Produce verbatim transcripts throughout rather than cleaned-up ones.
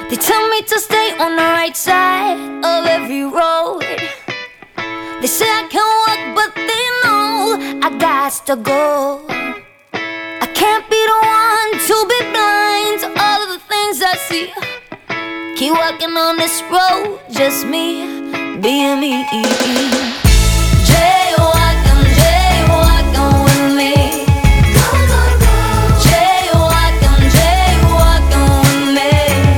They tell me to stay on the right side of every road. They say I can walk, but they know I got to go. I can't be the one to be blind to all of the things I see. Keep walking on this road, just me, being me. Jaywalking, jaywalking with me. Jaywalking, jaywalking with me.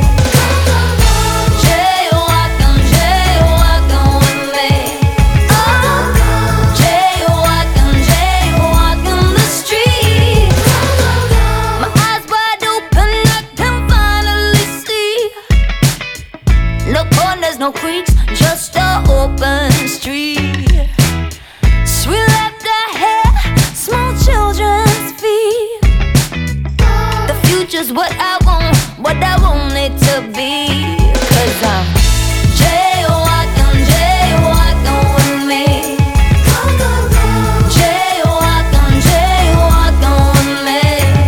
Jaywalking, jaywalking with me. Oh, jaywalking, jaywalking the street. My eyes wide open, I can finally see. No corners, no creeks, just an open street. Sweet laughter, hair, small children's feet. The future's what I want, what I want it to be. Cause I'm jaywalking, jaywalking with me. Jaywalking, jaywalking with me.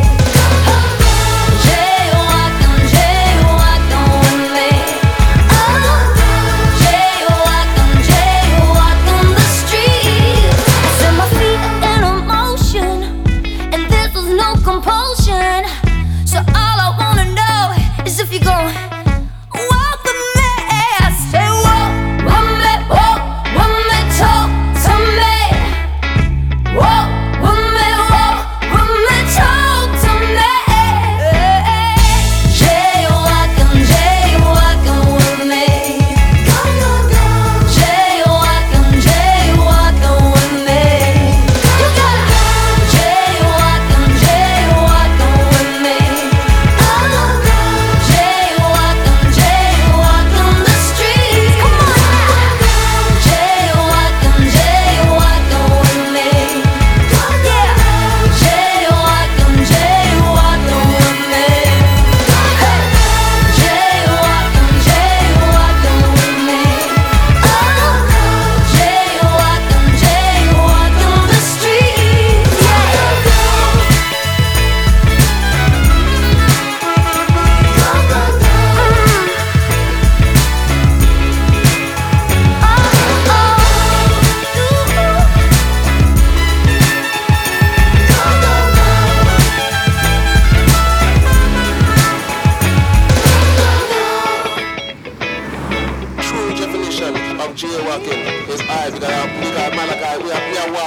Jaywalking, jaywalking with me. Oh, jaywalking, jaywalking the street. I set my feet in motion, and this was no compulsion. So all I wanna know is if you're going walk with me. I say walk with me, walk with me, talk to me. Walk with me, walk with me, talk to me. Jaywalking, jaywalking with me. Jaywalking, jaywalking with me. You gotta jaywalking, jaywalking with me. Oh, jaywalking, jaywalking the streets. Come on now. Jaywalking, jaywalking with me. Yeah. Jaywalking, jaywalking with me. Hey. Jaywalking, jaywalking with me. Oh, jaywalking, jaywalking the streets. Yeah. True definition of jaywalking is I, because I, because man, like I, we are, we are